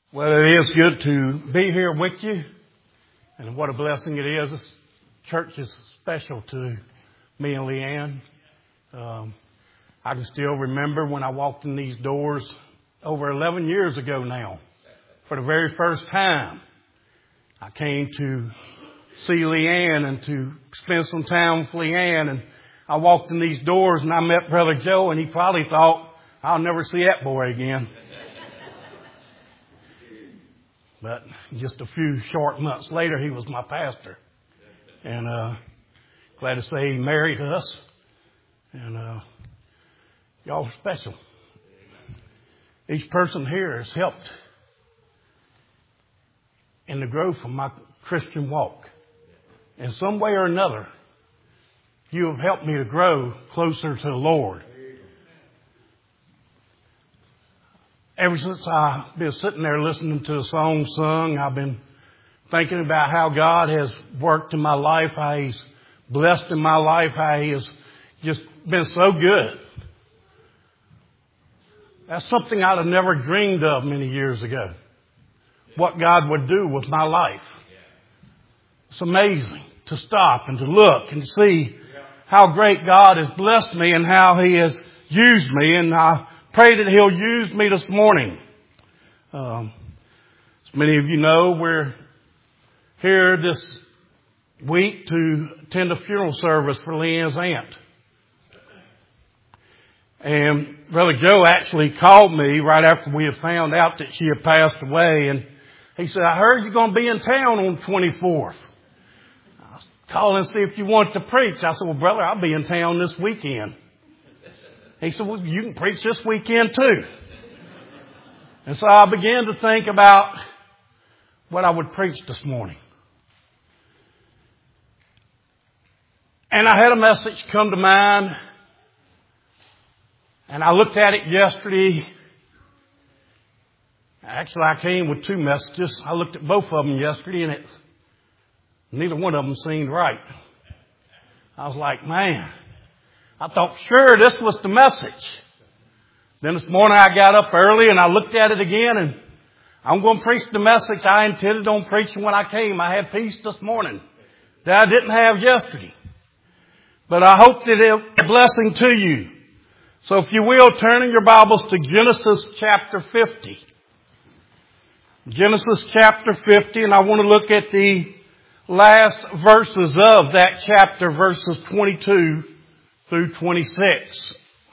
Well, it is good to be here with you, and what a blessing it is. This church is special to me and Leanne. I can still remember when I walked in these doors over 11 years ago now. For the very first time, I came to see Leanne and to spend some time with Leanne, and I walked in these doors and I met Brother Joe, and he probably thought, I'll never see that boy again. But just a few short months later, he was my pastor. And glad to say he married us. And y'all are special. Each person here has helped in the growth of my Christian walk. In some way or another, you have helped me to grow closer to the Lord. Ever since I've been sitting there listening to the song sung, I've been thinking about how God has worked in my life, how He's blessed in my life, how He has just been so good. That's something I'd have never dreamed of many years ago. What God would do with my life. It's amazing to stop and to look and see how great God has blessed me and how He has used me, and I pray that He'll use me this morning. As many of you know, we're here this week to attend a funeral service for Leanne's aunt. And Brother Joe actually called me right after we had found out that she had passed away, and he said, I heard you're going to be in town on the 24th. I was calling to see if you wanted to preach. I said, well, brother, I'll be in town this weekend. He said, well, you can preach this weekend too. And so I began to think about what I would preach this morning. And I had a message come to mind. And I looked at it yesterday. Actually, I came with two messages. I looked at both of them yesterday, and neither one of them seemed right. I was like, man, I thought, sure, this was the message. Then this morning I got up early and I looked at it again, and I'm going to preach the message I intended on preaching when I came. I had peace this morning that I didn't have yesterday. But I hope that it'll be a blessing to you. So if you will, turn in your Bibles to Genesis chapter 50. Genesis chapter 50, and I want to look at the last verses of that chapter, verses 22 through 26.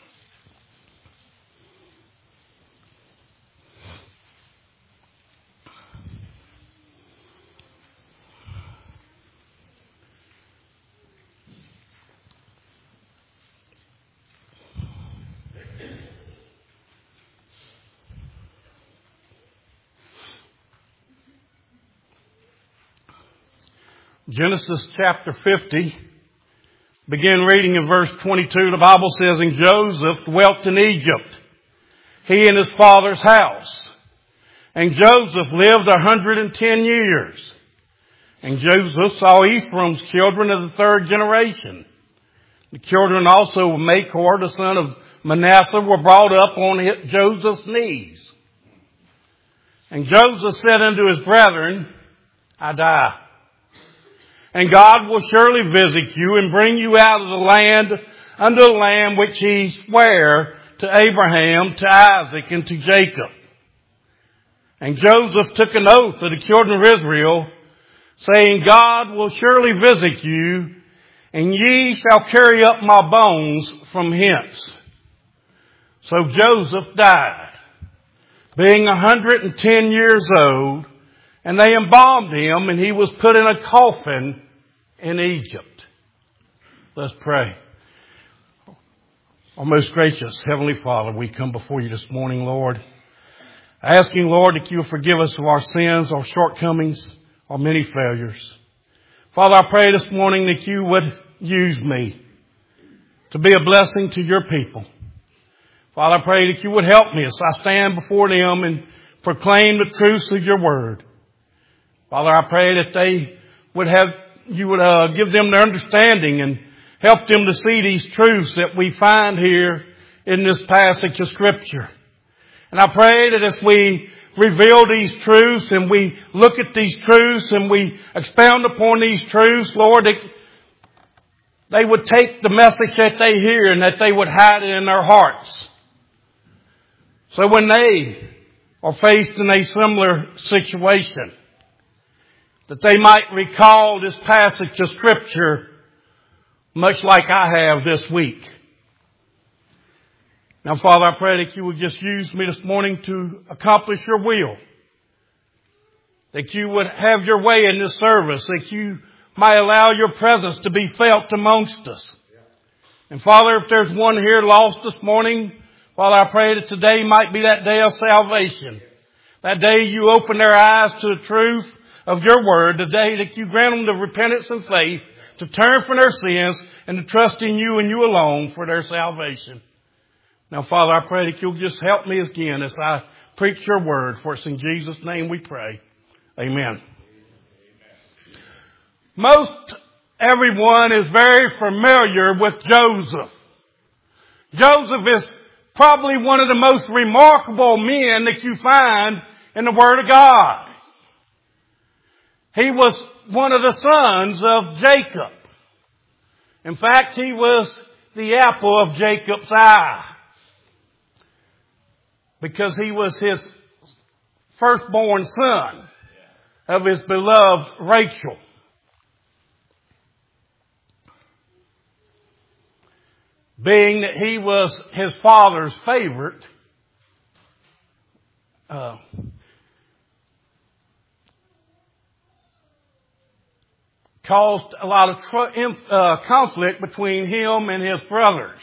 Genesis chapter 50. Begin reading in verse 22. The Bible says, and Joseph dwelt in Egypt, he and his father's house. And Joseph lived 110 years. And Joseph saw Ephraim's children of the third generation. The children also of Machir, the son of Manasseh, were brought up on Joseph's knees. And Joseph said unto his brethren, I die. And God will surely visit you and bring you out of the land unto the land which He sware to Abraham, to Isaac, and to Jacob. And Joseph took an oath of the children of Israel, saying, God will surely visit you, and ye shall carry up my bones from hence. So Joseph died, being 110 years old, and they embalmed him, and he was put in a coffin in Egypt. Let's pray. Our most gracious Heavenly Father, we come before you this morning, Lord, asking, Lord, that you will forgive us of our sins, our shortcomings, our many failures. Father, I pray this morning that you would use me to be a blessing to your people. Father, I pray that you would help me as I stand before them and proclaim the truths of your word. Father, I pray that they would you would give them their understanding and help them to see these truths that we find here in this passage of Scripture. And I pray that as we reveal these truths and we look at these truths and we expound upon these truths, Lord, they would take the message that they hear and that they would hide it in their hearts. So when they are faced in a similar situation, that they might recall this passage of Scripture much like I have this week. Now, Father, I pray that you would just use me this morning to accomplish your will. That you would have your way in this service. That you might allow your presence to be felt amongst us. And Father, if there's one here lost this morning, Father, I pray that today might be that day of salvation. That day you open their eyes to the truth of your word. The day that you grant them the repentance and faith to turn from their sins and to trust in you and you alone for their salvation. Now, Father, I pray that you'll just help me again as I preach your word. For it's in Jesus' name we pray. Amen. Most everyone is very familiar with Joseph. Joseph is probably one of the most remarkable men that you find in the Word of God. He was one of the sons of Jacob. In fact, he was the apple of Jacob's eye, because he was his firstborn son of his beloved Rachel. Being that he was his father's favorite, caused a lot of conflict between him and his brothers.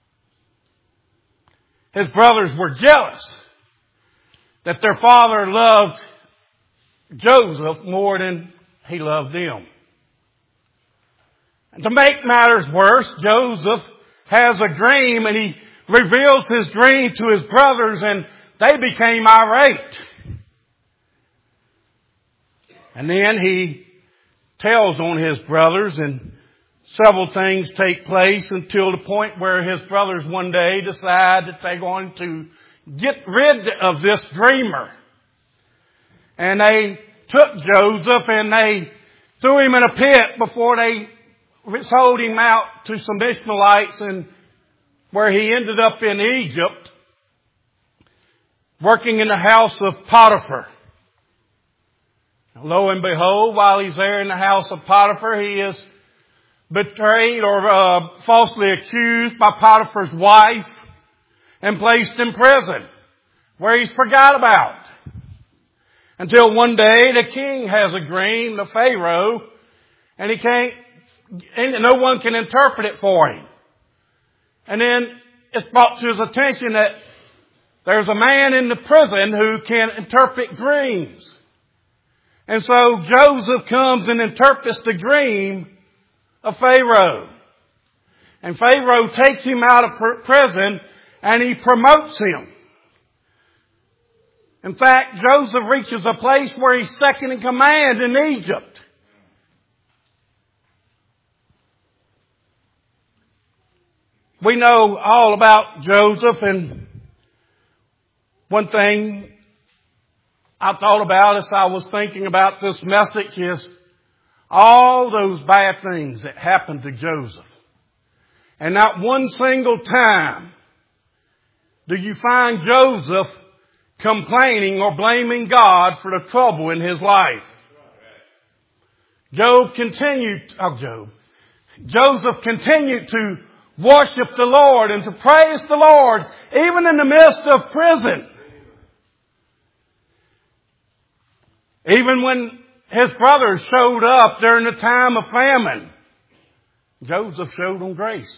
His brothers were jealous that their father loved Joseph more than he loved them. And to make matters worse, Joseph has a dream and he reveals his dream to his brothers and they became irate. And then he tells on his brothers and several things take place until the point where his brothers one day decide that they're going to get rid of this dreamer. And they took Joseph and they threw him in a pit before they sold him out to some Ishmaelites, and where he ended up in Egypt working in the house of Potiphar. Lo and behold, while he's there in the house of Potiphar, he is betrayed or falsely accused by Potiphar's wife and placed in prison where he's forgot about. Until one day the king has a dream, the Pharaoh, and no one can interpret it for him. And then it's brought to his attention that there's a man in the prison who can interpret dreams. And so Joseph comes and interprets the dream of Pharaoh. And Pharaoh takes him out of prison and he promotes him. In fact, Joseph reaches a place where he's second in command in Egypt. We know all about Joseph, and one thing I thought about as I was thinking about this message is all those bad things that happened to Joseph. And not one single time do you find Joseph complaining or blaming God for the trouble in his life. Joseph continued to worship the Lord and to praise the Lord even in the midst of prison. Even when his brothers showed up during the time of famine, Joseph showed them grace.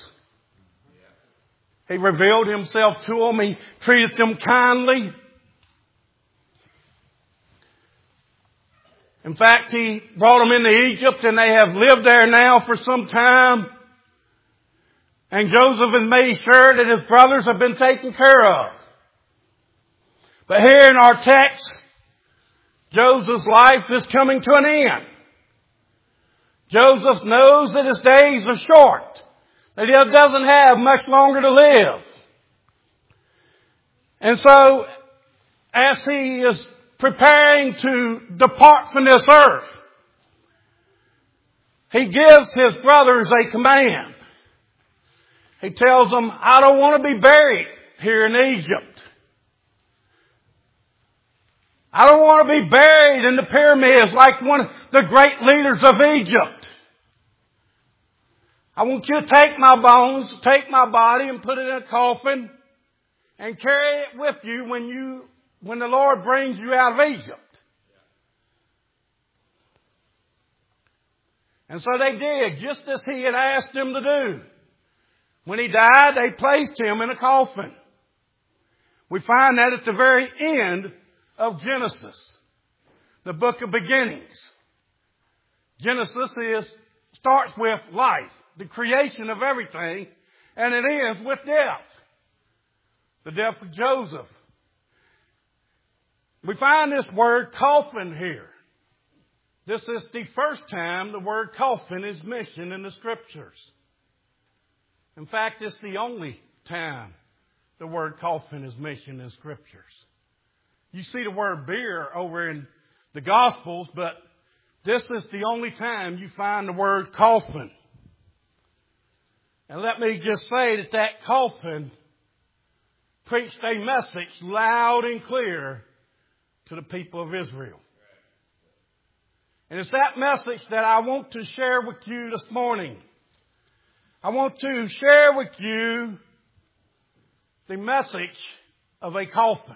He revealed himself to them. He treated them kindly. In fact, he brought them into Egypt, and they have lived there now for some time. And Joseph has made sure that his brothers have been taken care of. But here in our text, Joseph's life is coming to an end. Joseph knows that his days are short, that he doesn't have much longer to live. And so, as he is preparing to depart from this earth, he gives his brothers a command. He tells them, I don't want to be buried here in Egypt. I don't want to be buried in the pyramids like one of the great leaders of Egypt. I want you to take my bones, take my body and put it in a coffin and carry it with you when the Lord brings you out of Egypt. And so they did, just as he had asked them to do. When he died, they placed him in a coffin. We find that at the very end of Genesis, the book of beginnings. Genesis starts with life, the creation of everything, and it ends with death. The death of Joseph. We find this word coffin here. This is the first time the word coffin is mentioned in the Scriptures. In fact, it's the only time the word coffin is mentioned in Scriptures. You see the word bier over in the Gospels, but this is the only time you find the word coffin. And let me just say that coffin preached a message loud and clear to the people of Israel. And it's that message that I want to share with you this morning. I want to share with you the message of a coffin.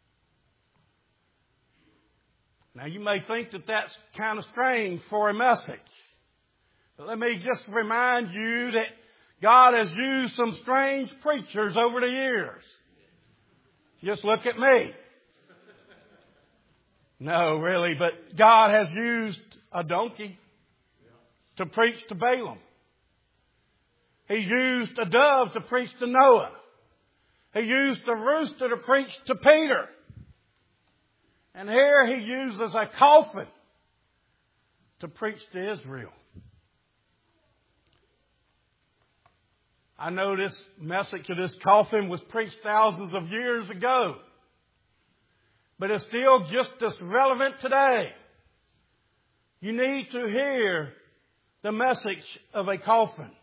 Now you may think that that's kind of strange for a message. But let me just remind you that God has used some strange preachers over the years. Just look at me. No, really, but God has used a donkey to preach to Balaam. He used a dove to preach to Noah. He used a rooster to preach to Peter. And here he uses a coffin to preach to Israel. I know this message of this coffin was preached thousands of years ago. But it's still just as relevant today. You need to hear the message of a coffin.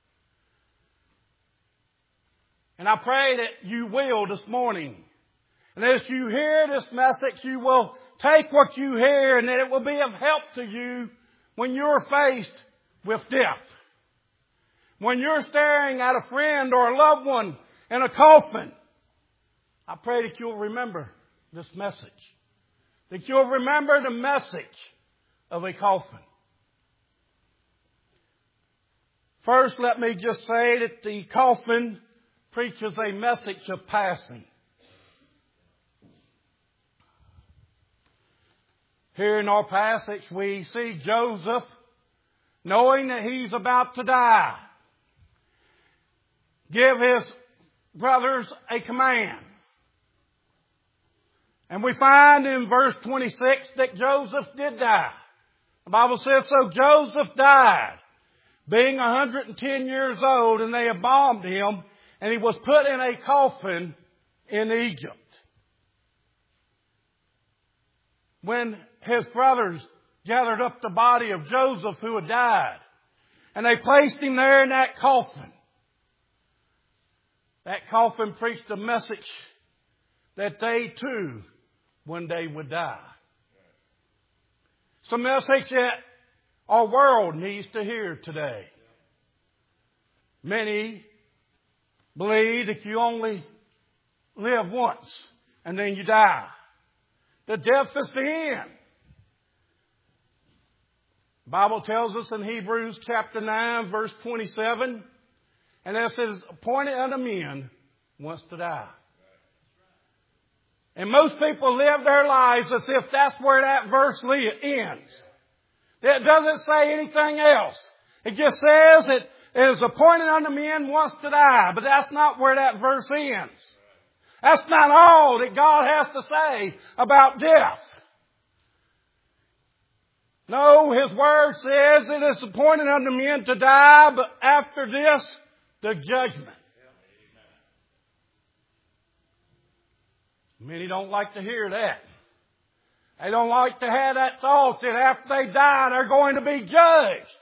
And I pray that you will this morning. And as you hear this message, you will take what you hear and that it will be of help to you when you're faced with death. When you're staring at a friend or a loved one in a coffin, I pray that you'll remember this message. That you'll remember the message of a coffin. First, let me just say that the coffin preaches a message of passing. Here in our passage, we see Joseph knowing that he's about to die, give his brothers a command. And we find in verse 26 that Joseph did die. The Bible says, so Joseph died, being 110 years old, and they embalmed him, and he was put in a coffin in Egypt. When his brothers gathered up the body of Joseph who had died, and they placed him there in that coffin preached a message that they too one day would die. It's a message that our world needs to hear today. Many believe that you only live once and then you die. The death is the end. The Bible tells us in Hebrews chapter 9 verse 27, and it says, appointed unto men once to die. And most people live their lives as if that's where that verse ends. It doesn't say anything else. It just says it is appointed unto men once to die. But that's not where that verse ends. That's not all that God has to say about death. No, His Word says it is appointed unto men to die, but after this, the judgment. Many don't like to hear that. They don't like to have that thought that after they die, they're going to be judged.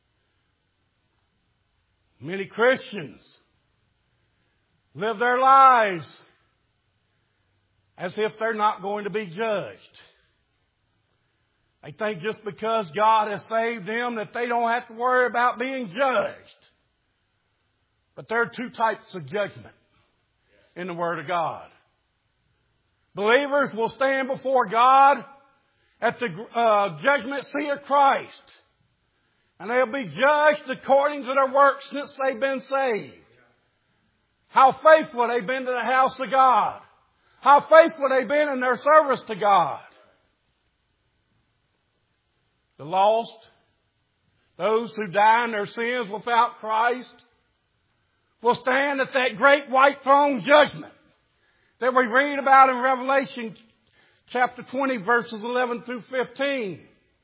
Many Christians live their lives as if they're not going to be judged. They think just because God has saved them that they don't have to worry about being judged. But there are two types of judgment in the Word of God. Believers will stand before God at the judgment seat of Christ. And they'll be judged according to their works since they've been saved. How faithful they've been to the house of God. How faithful they've been in their service to God. The lost, those who die in their sins without Christ, will stand at that great white throne judgment that we read about in Revelation chapter 20, verses 11 through 15.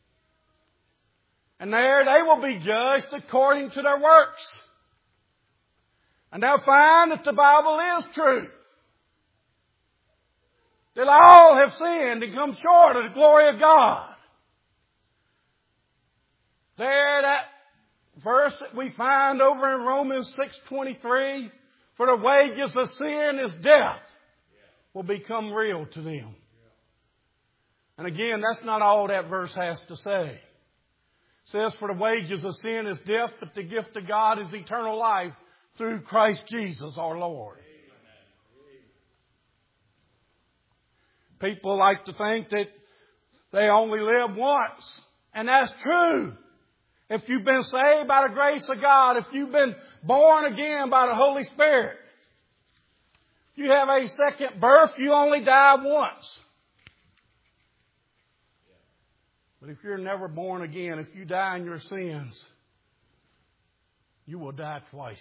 And there they will be judged according to their works. And they'll find that the Bible is true. That all have sinned and come short of the glory of God. There, that verse that we find over in Romans 6:23, for the wages of sin is death, will become real to them. And again, that's not all that verse has to say. It says, for the wages of sin is death, but the gift of God is eternal life through Christ Jesus our Lord. People like to think that they only live once. And that's true. If you've been saved by the grace of God, if you've been born again by the Holy Spirit, if you have a second birth, you only die once. But if you're never born again, if you die in your sins, you will die twice.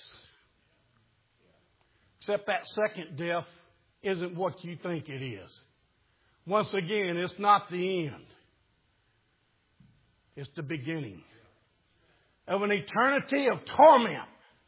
Except that second death isn't what you think it is. Once again, it's not the end. It's the beginning of an eternity of torment.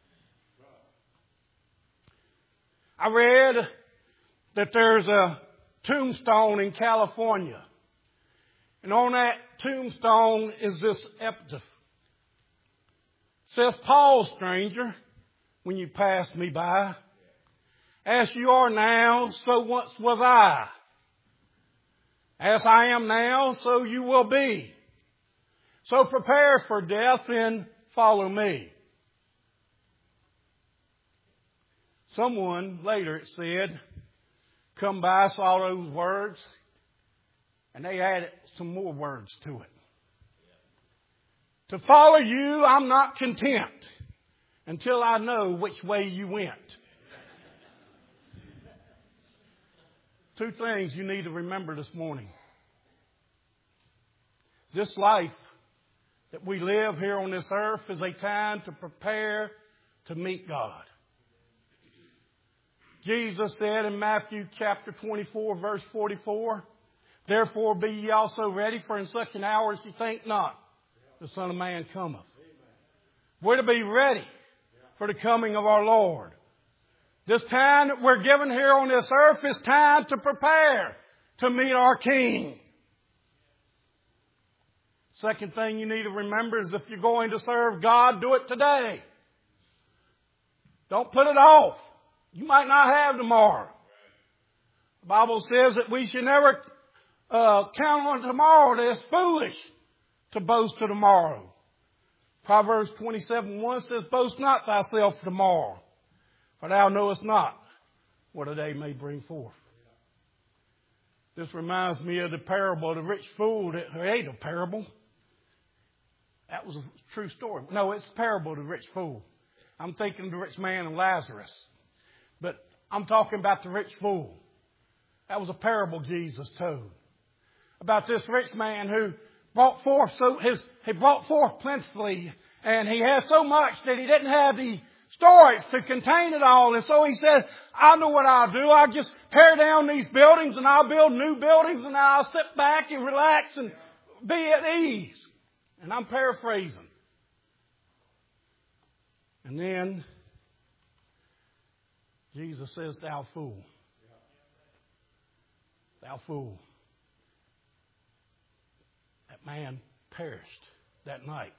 I read that there's a tombstone in California. And on that tombstone is this epitaph. It says, Paul, stranger, when you passed me by, as you are now, so once was I. As I am now, so you will be. So prepare for death and follow me. Someone later, it said, come by, saw those words, and they added some more words to it. To follow you, I'm not content until I know which way you went. Two things you need to remember this morning. This life that we live here on this earth is a time to prepare to meet God. Jesus said in Matthew chapter 24, verse 44, therefore be ye also ready, for in such an hour as ye think not, the Son of Man cometh. We're to be ready for the coming of our Lord. This time that we're given here on this earth is time to prepare to meet our King. Second thing you need to remember is if you're going to serve God, do it today. Don't put it off. You might not have tomorrow. The Bible says that we should never count on tomorrow, that it's foolish to boast of tomorrow. Proverbs 27:1 says, boast not thyself tomorrow, for thou knowest not what a day may bring forth. This reminds me of the parable of the rich fool that ate a parable. That was a true story. No, it's a parable of the rich fool. I'm thinking of the rich man and Lazarus. But I'm talking about the rich fool. That was a parable Jesus told. About this rich man who brought forth plentifully, and he had so much that he didn't have the storage to contain it all. And so he said, I know what I'll do. I'll just tear down these buildings and I'll build new buildings and I'll sit back and relax and be at ease. And I'm paraphrasing. And then Jesus says, thou fool. Thou fool. that man perished that night.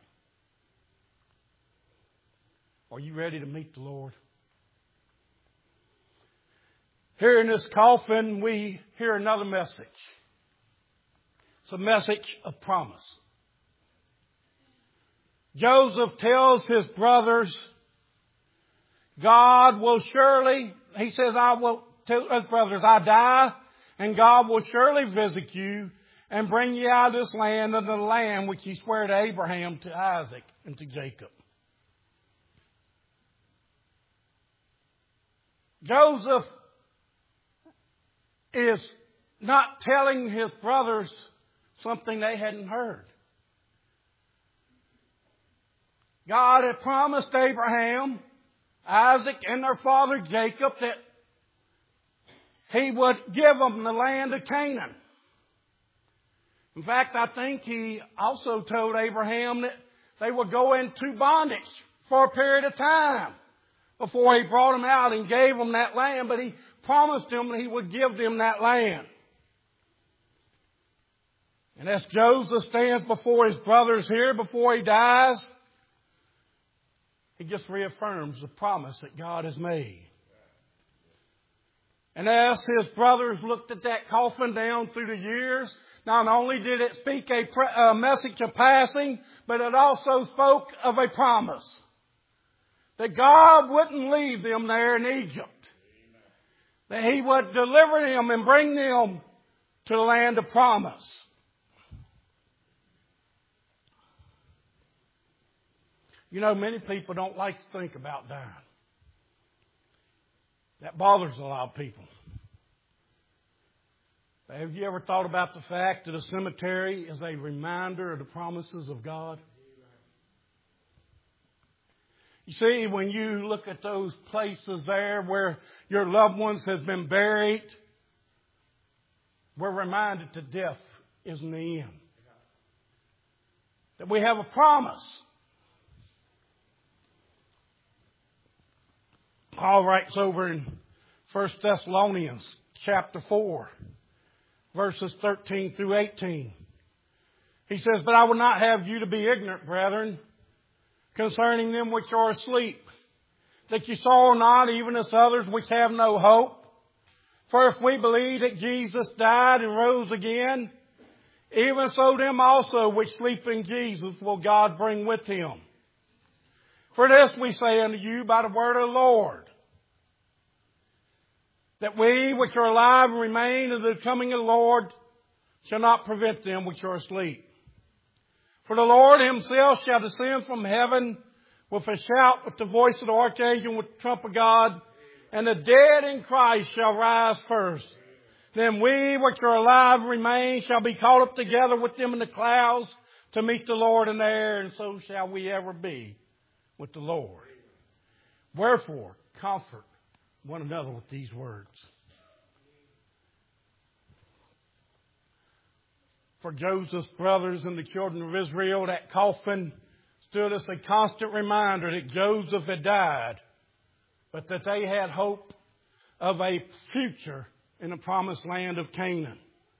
Are you ready to meet the Lord? Here in this coffin, we hear another message. It's a message of promise. Joseph tells his brothers, God will surely, he says, I will tell his brothers, I die, and God will surely visit you and bring you out of this land into the land which he swore to Abraham, to Isaac, and to Jacob. Joseph is not telling his brothers something they hadn't heard. God had promised Abraham, Isaac, and their father Jacob that he would give them the land of Canaan. In fact, I think he also told Abraham that they would go into bondage for a period of time before he brought them out and gave them that land. But he promised them that he would give them that land. And as Joseph stands before his brothers here, before he dies, he just reaffirms the promise that God has made. And as his brothers looked at that coffin down through the years, not only did it speak a message of passing, but it also spoke of a promise. That God wouldn't leave them there in Egypt. That He would deliver them and bring them to the land of promise. You know, many people don't like to think about dying. That bothers a lot of people. Have you ever thought about the fact that a cemetery is a reminder of the promises of God? You see, when you look at those places there where your loved ones have been buried, we're reminded that death isn't the end. That we have a promise. Paul writes over in 1 Thessalonians chapter 4, verses 13 through 18. He says, But I will not have you to be ignorant, brethren, concerning them which are asleep, that you saw not, even as others which have no hope. For if we believe that Jesus died and rose again, even so them also which sleep in Jesus will God bring with Him. For this we say unto you by the word of the Lord, that we which are alive and remain unto the coming of the Lord shall not prevent them which are asleep. For the Lord Himself shall descend from heaven with a shout, with the voice of the archangel, with the trump of God, and the dead in Christ shall rise first. Then we which are alive and remain shall be caught up together with them in the clouds to meet the Lord in the air, and so shall we ever be with the Lord. Wherefore, comfort one another with these words. For Joseph's brothers and the children of Israel, that coffin stood as a constant reminder that Joseph had died, but that they had hope of a future in the promised land of Canaan.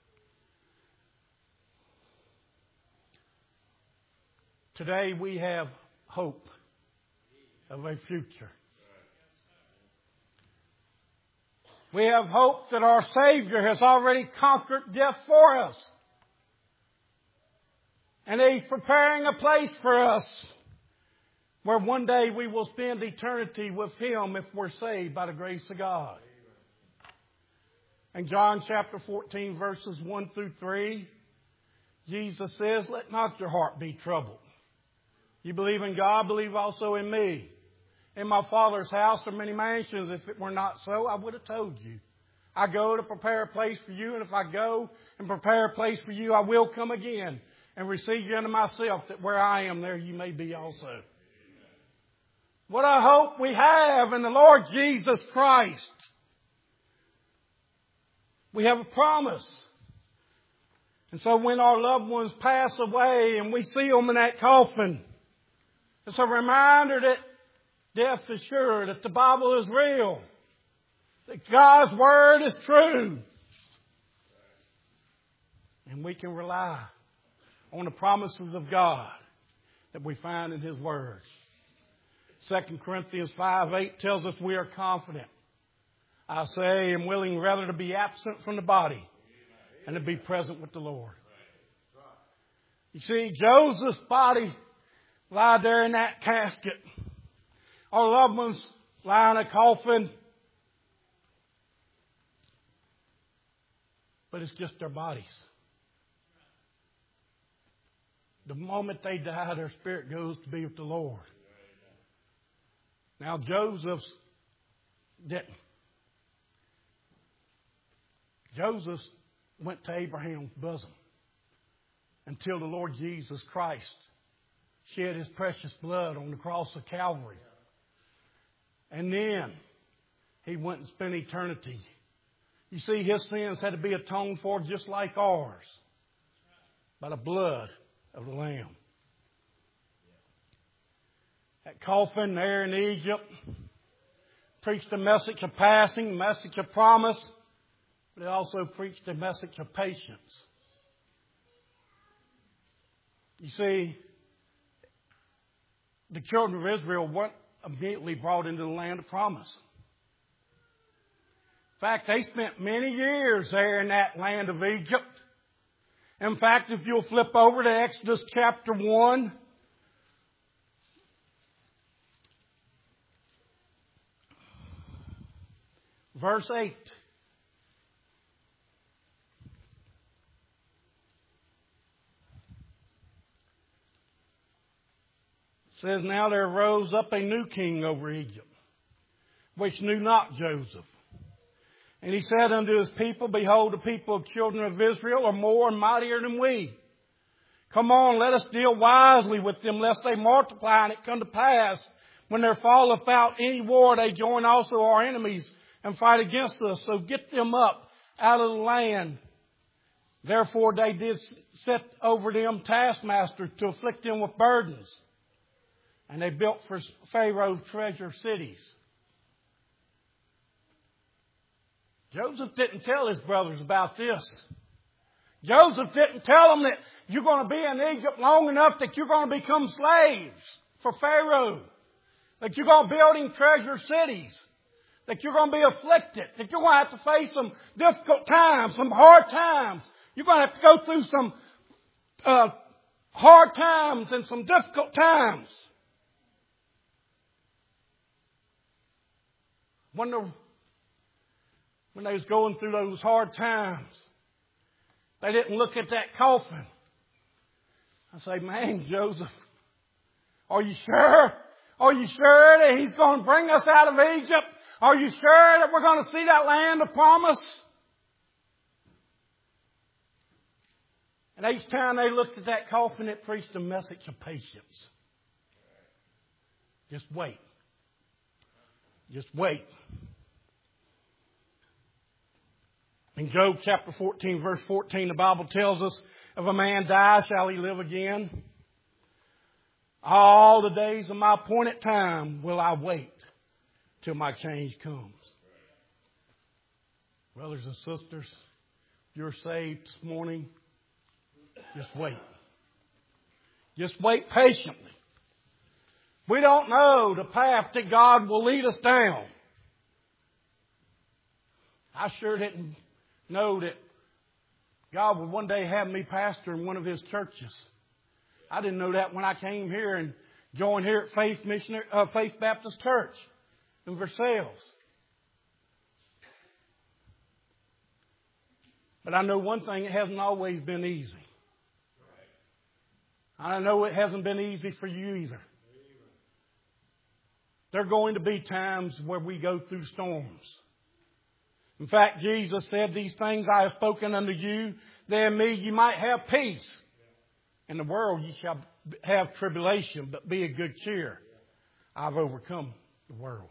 Today we have hope of a future. We have hope that our Savior has already conquered death for us. And He's preparing a place for us where one day we will spend eternity with Him if we're saved by the grace of God. In John chapter 14, verses 1 through 3, Jesus says, Let not your heart be troubled. You believe in God, believe also in me. In my Father's house are many mansions. If it were not so, I would have told you. I go to prepare a place for you, and if I go and prepare a place for you, I will come again and receive you unto myself, that where I am, there you may be also. What a hope we have in the Lord Jesus Christ. We have a promise. And so when our loved ones pass away and we see them in that coffin, it's a reminder that death is sure, that the Bible is real, that God's Word is true. And we can rely on the promises of God that we find in His Word. 2 Corinthians 5:8 tells us we are confident. I say, am willing rather to be absent from the body and to be present with the Lord. You see, Joseph's body lied there in that casket. Our loved ones lie in a coffin. But it's just their bodies. The moment they die, their spirit goes to be with the Lord. Now, Joseph's didn't. Joseph went to Abraham's bosom until the Lord Jesus Christ shed His precious blood on the cross of Calvary. And then He went and spent eternity. You see, His sins had to be atoned for just like ours by the blood of the Lamb. That coffin there in Egypt preached a message of passing, a message of promise, but it also preached a message of patience. You see, the children of Israel weren't immediately brought into the land of promise. In fact, they spent many years there in that land of Egypt. In fact, if you'll flip over to Exodus chapter 1, verse 8. It says, now there rose up a new king over Egypt, which knew not Joseph. And he said unto his people, behold, the people of children of Israel are more and mightier than we. Come on, let us deal wisely with them, lest they multiply, and it come to pass, when there falleth out any war, they join also our enemies and fight against us. So get them up out of the land. Therefore they did set over them taskmasters to afflict them with burdens. And they built for Pharaoh treasure cities. Joseph didn't tell his brothers about this. Joseph didn't tell them that you're going to be in Egypt long enough that you're going to become slaves for Pharaoh. That you're going to build him treasure cities. That you're going to be afflicted. That you're going to have to face some difficult times, some hard times. You're going to have to go through some hard times and some difficult times. Wonder when they was going through those hard times, they didn't look at that coffin. I say, man, Joseph, are you sure? Are you sure that He's going to bring us out of Egypt? Are you sure that we're going to see that land of promise? And each time they looked at that coffin, it preached a message of patience. Just wait. Just wait. In Job chapter 14, verse 14, the Bible tells us, if a man die, shall he live again? All the days of my appointed time will I wait till my change comes. Brothers and sisters, if you're saved this morning, just wait. Just wait patiently. We don't know the path that God will lead us down. I sure didn't know that God would one day have me pastor in one of His churches. I didn't know that when I came here and joined here at Faith Baptist Church in Versailles. But I know one thing, it hasn't always been easy. I know it hasn't been easy for you either. There are going to be times where we go through storms. In fact, Jesus said, these things I have spoken unto you, that in me you might have peace. In the world you shall have tribulation, but be of good cheer. I've overcome the world.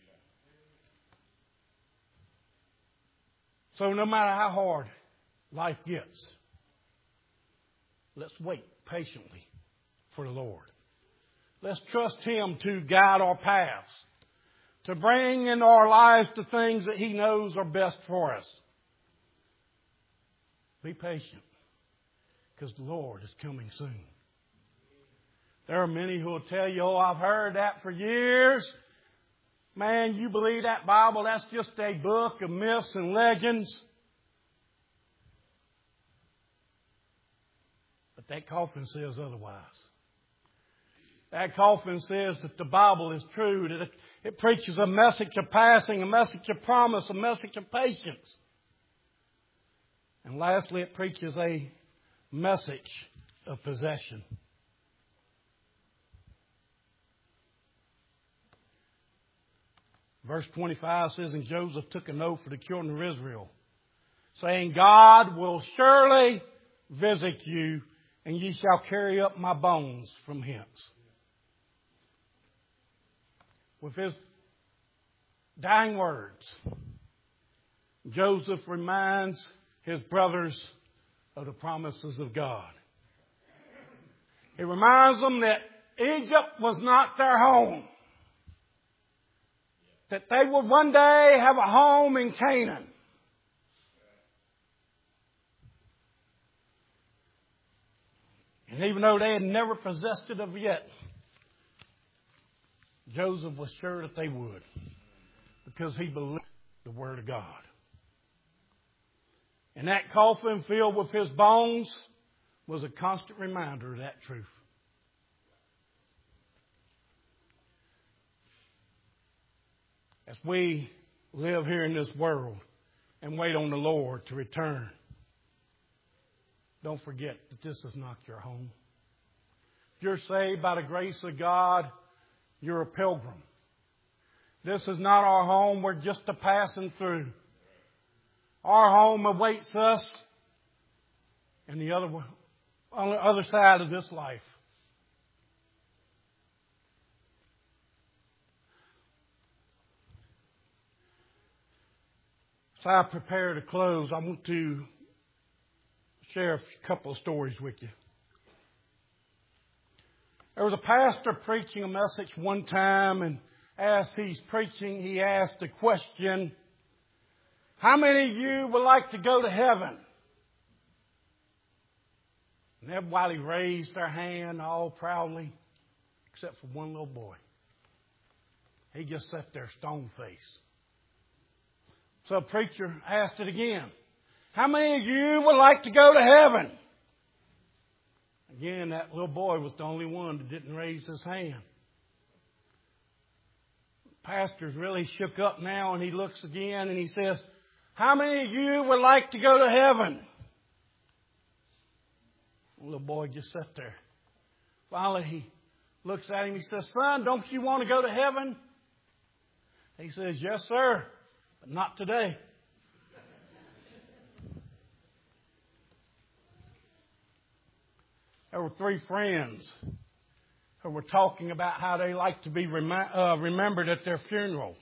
So no matter how hard life gets, let's wait patiently for the Lord. Let's trust Him to guide our paths, to bring into our lives the things that He knows are best for us. Be patient. because the Lord is coming soon. There are many who will tell you, oh, I've heard that for years. Man, you believe that Bible, that's just a book of myths and legends. But that coffin says otherwise. That coffin says that the Bible is true, that it preaches a message of passing, a message of promise, a message of patience. And lastly, it preaches a message of possession. Verse 25 says, and Joseph took an oath for the children of Israel, saying, God will surely visit you, and ye shall carry up my bones from hence. With his dying words, Joseph reminds his brothers of the promises of God. He reminds them that Egypt was not their home. That they would one day have a home in Canaan. And even though they had never possessed it of yet, Joseph was sure that they would, because he believed the Word of God. And that coffin filled with his bones was a constant reminder of that truth. As we live here in this world and wait on the Lord to return, don't forget that this is not your home. If you're saved by the grace of God, you're a pilgrim. This is not our home. We're just a passing through. Our home awaits us on the other side of this life. As I prepare to close, I want to share a couple of stories with you. There was a pastor preaching a message one time, and as he's preaching, he asked the question, how many of you would like to go to heaven? And everybody raised their hand all proudly, except for one little boy. He just sat there stone-faced. So the preacher asked it again. How many of you would like to go to heaven? Again, that little boy was the only one that didn't raise his hand. The pastor's really shook up now, and he looks again and he says, how many of you would like to go to heaven? The little boy just sat there. Finally, he looks at him. He says, son, don't you want to go to heaven? He says, yes, sir. But not today. There were three friends who were talking about how they like to be remembered at their funeral.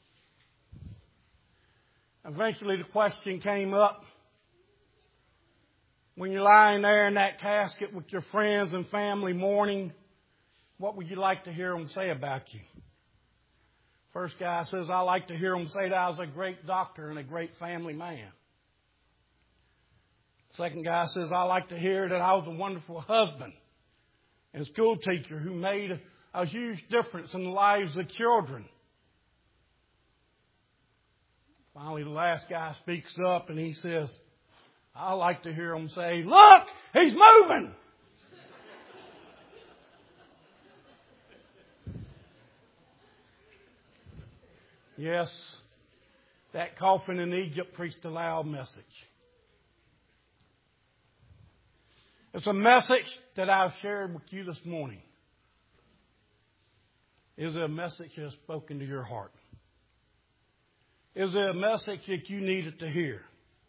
Eventually the question came up, when you're lying there in that casket with your friends and family mourning, what would you like to hear them say about you? First guy says, I like to hear them say that I was a great doctor and a great family man. Second guy says, I like to hear that I was a wonderful husband and school teacher who made a huge difference in the lives of children. Finally, the last guy speaks up and he says, I like to hear them say, look, he's moving. Yes, that coffin in Egypt preached a loud message. It's a message that I've shared with you this morning. Is it a message that has spoken to your heart? Is it a message that you needed to hear?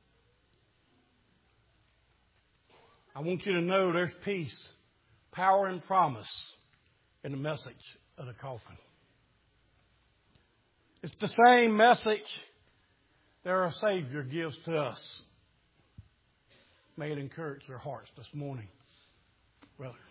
I want you to know there's peace, power, and promise in the message of the coffin. It's the same message that our Savior gives to us. May it encourage your hearts this morning, brother.